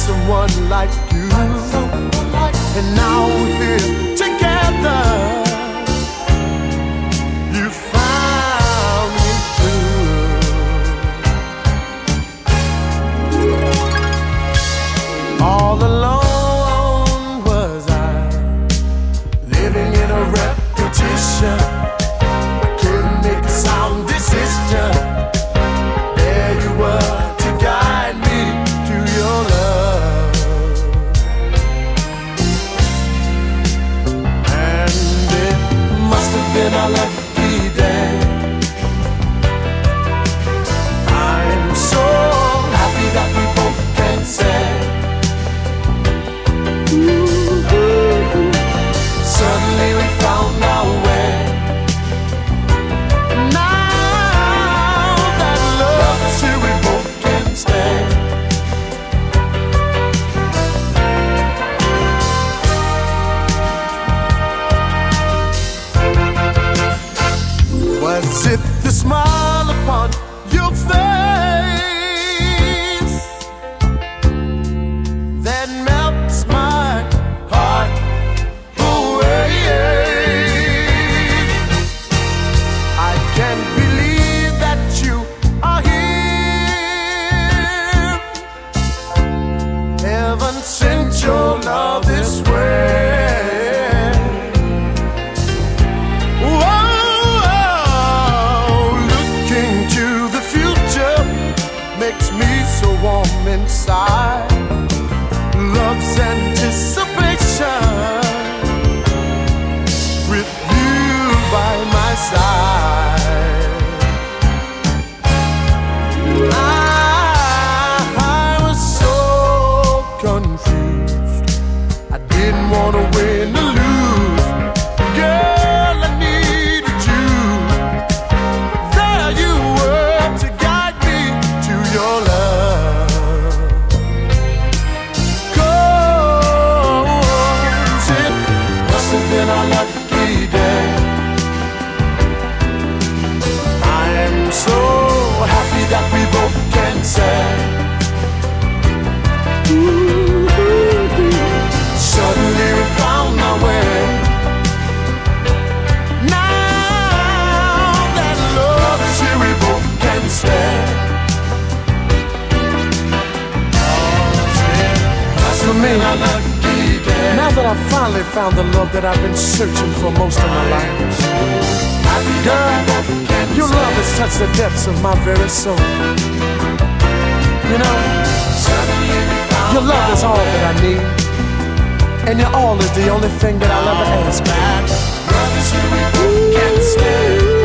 someone like you. And now we're here together. You found me too. All alone was I, living in a repetition. I couldn't make a sound decision. There you were to guide me to your love. And it must have been a lucky day. I'm so happy that we both can say, ooh, suddenly we found our way. Now that love is here, we both can stay. Was it the smile upon your face that melts my heart away? I can't believe that you are here. Heaven sent your love this way. Makes me so warm inside. Love's anticipation with you by my side. I was so confused. I didn't want to win or lose. Girl, I needed you. There you were to guide me to your love. 'Cause it must have been a lucky day. I am so happy that we both can say, ooh, suddenly we found our way. Now that love is here, we both can stay. For me, now that I've finally found the love that I've been searching for most of my life, girl, your love has touched the depths of my very soul. You know, your love is all that I need, and your all is the only thing that I'll ever ask for.